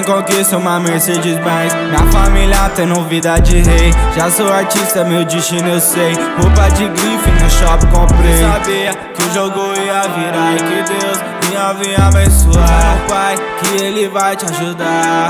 em conquista uma Mercedes-Benz. Minha família tendo vida de rei. Já sou artista, meu destino eu sei. Roupa de grife no shopping comprei. Sabia que o jogo ia virar e que Deus ia vir abençoar. Pai, que Ele vai te ajudar.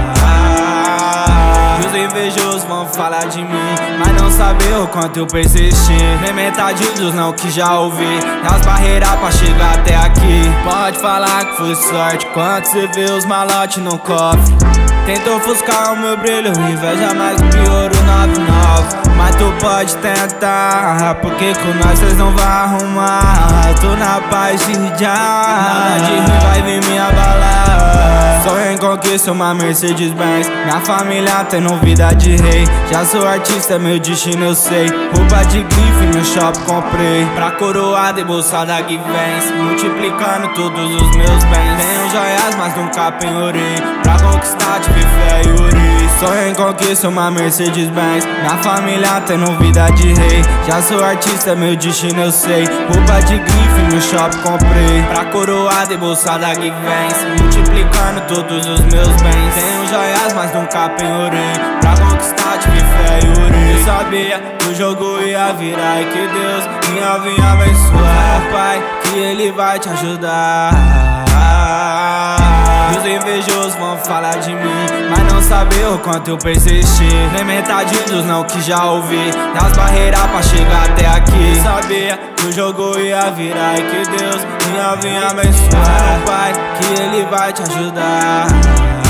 E os invejosos vão falar de mim, mas não saber o quanto eu persisti. Nem metade dos não que já ouvi, e as barreiras pra chegar até aqui. Pode falar que foi sorte, quando cê vê os malotes no cofre. Tentou ofuscar o meu brilho, inveja mais que pior o 99. Mas tu pode tentar, porque com nós cês não vai arrumar. Tô na paz de já, nada de rir vai vir me abalar. Sonho em conquista uma Mercedes-Benz. Minha família tendo vida de rei. Já sou artista, meu destino eu sei. Roupa de grife no shopping comprei. Pra coroada e bolsada que vence, multiplicando todos os meus bens. Tenho joias, mas nunca penhorei. Pra conquistar tive fé e orei. Sonho em conquista uma Mercedes-Benz. Minha família tendo vida de rei. Já sou artista, meu destino eu sei. Roupa de grife no shopping comprei. Pra coroada e bolsada que vence, multiplicando todos os meus bens. Tenho joias, mas nunca penhorei. Pra conquistar tive fé e orei. Eu sabia que o jogo ia virar e que Deus ia vir abençoar. Pai, que Ele vai te ajudar. E os invejosos vão falar de mim, mas não saber o quanto eu persisti. Nem metade dos não que já ouvi, e as barreiras pra chegar até aqui. Sabia que o jogo ia virar e que Deus ia vir abençoar. Pai, que Ele vai te ajudar.